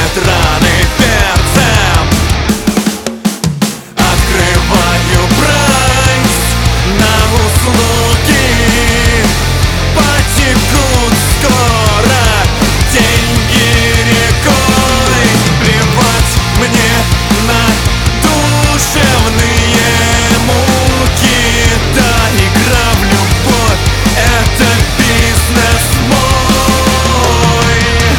заживят раны перцем. Открываю прайс на услуги, потекут скоро деньги рекой. Плевать мне на душевные муки. Да, игра в любовь — это бизнес мой.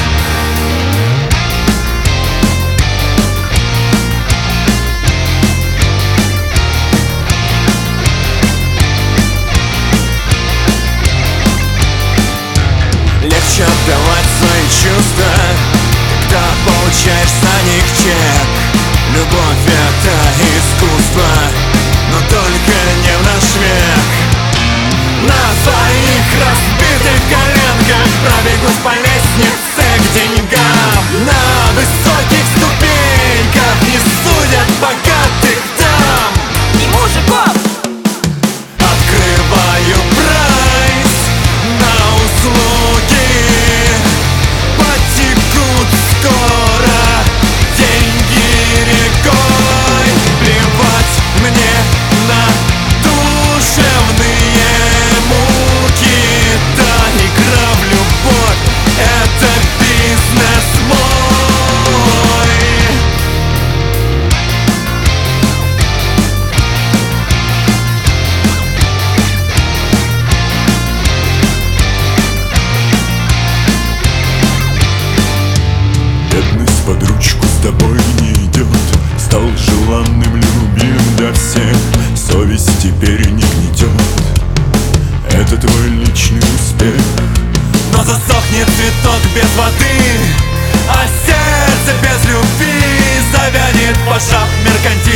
Легче отдавать свои чувства, когда получаешь за них чек. Любовь — это искусство, но только не в наш век. На своих разбитых коленках пробегусь по лестнице к деньгам. На высоких ступеньках не судят богатых дам. И мужиков! Открываю прайс на услуги, потекут скоро деньги рекой. Плевать мне на душевные муки. Да, игра в любовь — это бизнес мой. Бедность под ручку с тобой не идет. Стал желанным, любим до всех. Совесть теперь не гнетет. Это твой личный успех. Но засохнет цветок без воды, а сердце без любви завянет, пожав меркантильность.